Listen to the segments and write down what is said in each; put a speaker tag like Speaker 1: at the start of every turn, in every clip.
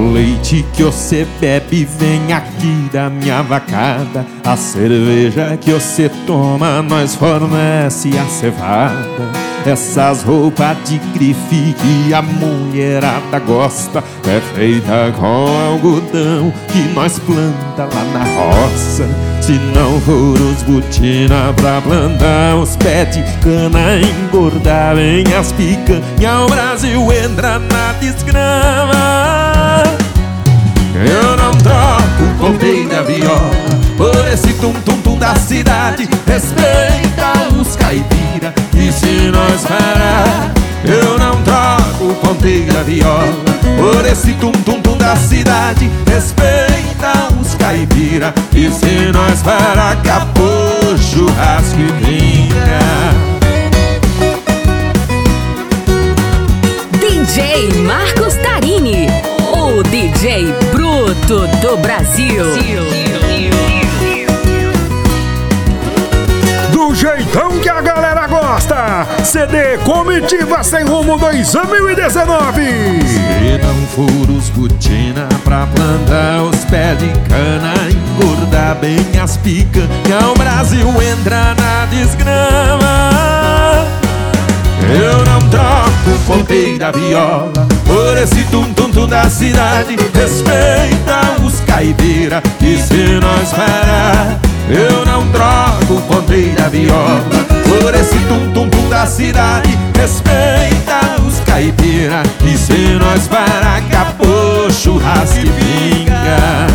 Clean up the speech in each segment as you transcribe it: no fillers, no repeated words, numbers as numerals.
Speaker 1: O leite que você bebe vem aqui da minha vacada. A cerveja que você toma nós fornece a cevada. Essas roupas de grife que a mulherada gosta é feita com algodão que nós planta lá na roça. Se não for os botina pra plantar os pés de cana, engordar vem as picanha, o Brasil entra na desgrama. Eu não troco o ponteiro da viola por esse tum-tum-tum da cidade. Respeita os caipira, e se nós parar, eu não troco o ponteiro da viola por esse tum-tum-tum da cidade. Respeita os caipira, e se nós parar, acabou churrasco e vinha.
Speaker 2: DJ Marcos Tarini, o DJ bruto do Brasil.
Speaker 3: Do jeitão que a galera gosta. CD Comitiva Sem Rumo 2019.
Speaker 1: Se não for os botina pra plantar os pés de cana, engordar bem as picanha, o Brasil entra na desgrama. Eu não troco o ponteiro da viola por esse tum-tum-tum da cidade. Respeita os caipira, e se nós parar, eu não troco o ponteiro da viola por esse tum-tum-tum da cidade. Respeita os caipira, e se nós parar, acabou churrasco e pinga.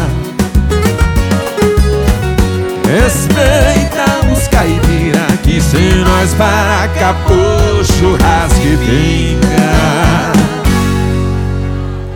Speaker 1: Respeita os caipira, que se nós parar, acabou churrasco e vinho.